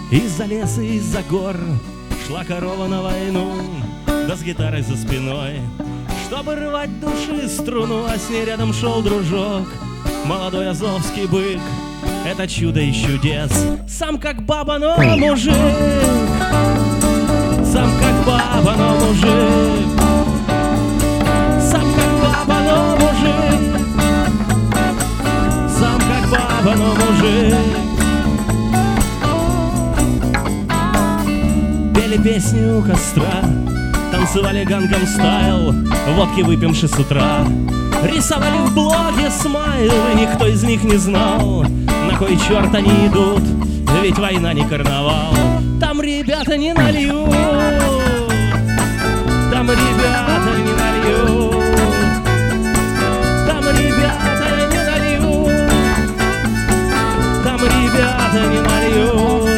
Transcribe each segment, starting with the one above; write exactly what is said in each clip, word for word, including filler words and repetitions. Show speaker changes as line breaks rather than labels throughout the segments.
Из-за леса, из-за гор шла корова на войну, да с гитарой за спиной, чтобы рвать души струну, а с ней рядом шел дружок, молодой азовский бык. Это чудо и чудес, сам как баба, но мужик. Сам как баба, но мужик. Сам как баба, но мужик. Сам как баба, но мужик. Пели песни у костра, танцевали гангам стайл, водки выпьемши с утра. Рисовали в блоге смайлы, никто из них не знал, на кой черт они идут, ведь война не карнавал. Там ребята не нальют, там ребята не нальют, там ребята не нальют, там ребята не нальют.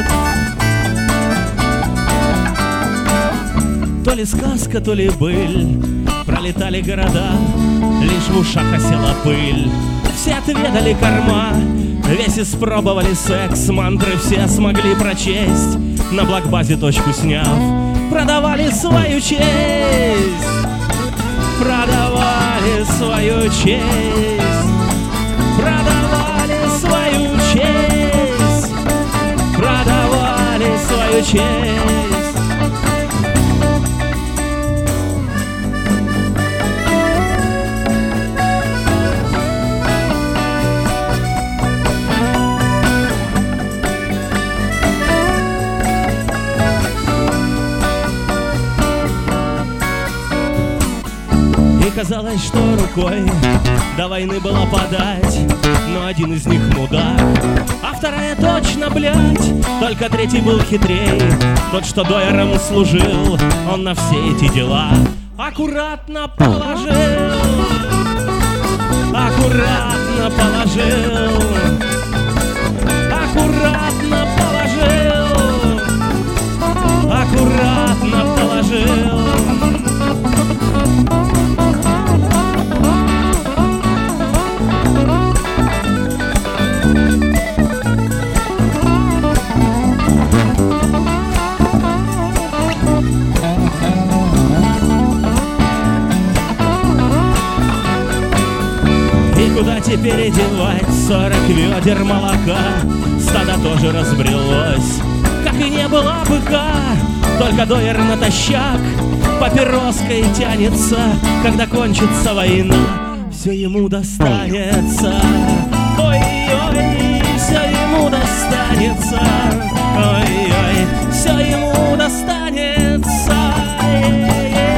То ли сказка, то ли быль, пролетали города, лишь в ушах осела пыль. Все отведали корма, весь испробовали секс, мантры все смогли прочесть, на блокбазе точку сняв. Продавали свою честь, продавали свою честь, продавали свою честь, продавали свою честь. Казалось, что рукой до войны было подать, но один из них мудак, а вторая точно, блядь. Только третий был хитрей, тот, что дояром служил, он на все эти дела аккуратно положил, аккуратно положил, аккуратно положил, аккуратно положил. Куда теперь девать сорок ведер молока? Стадо тоже разбрелось, как и не было быка. Только доер натощак папироской тянется. Когда кончится война, все ему достанется. Ой-ой, все ему достанется. Ой-ой, все ему достанется.